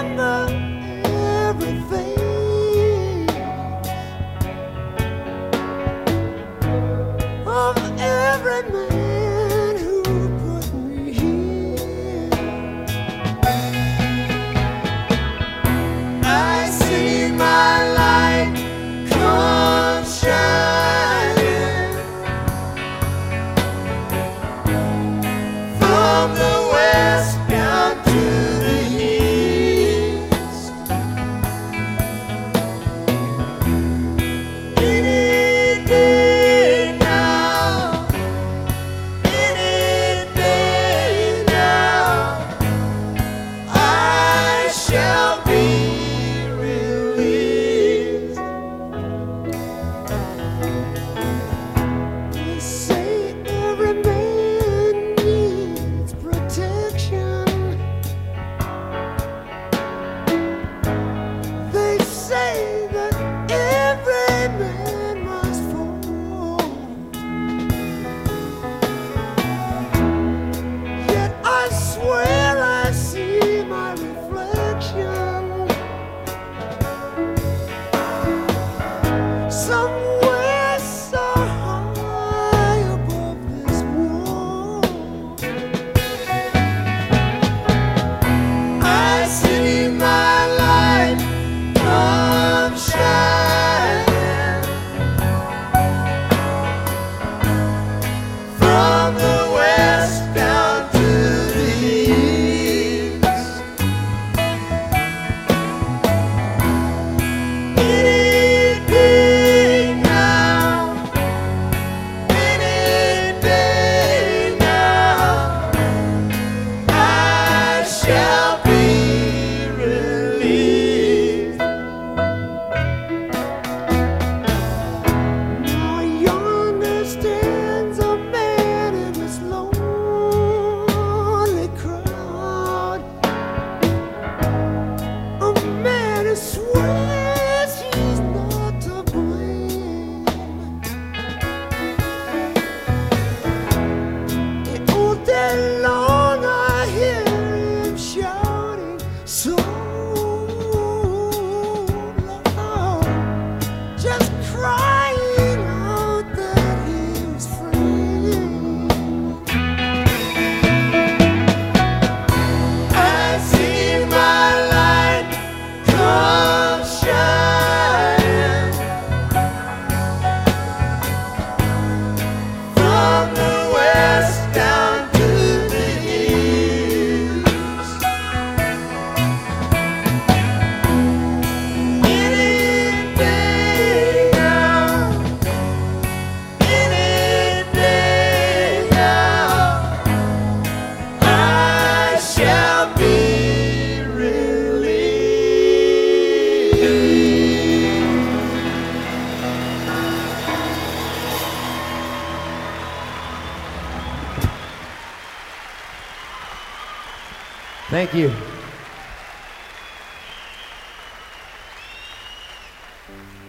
remember everything of every man who put me here. I see my light come shining from the west down to the east. Any day now, any day now, I shall be released. They say every man needs protection. They say that every man must fall. Yet I swear I see my reflection somewhere so high above this world. I see my light come shining from the west down to the east. Any day now, any day now, I shall be released. Now yonder stands a man in this lonely crowd, a man who swears he's not to blame. And all day long I hear him shouting so loud, just crying out that he was free. I see my light come shining from the west down to the east. Any day now, any day now, I shall be released. Thank you.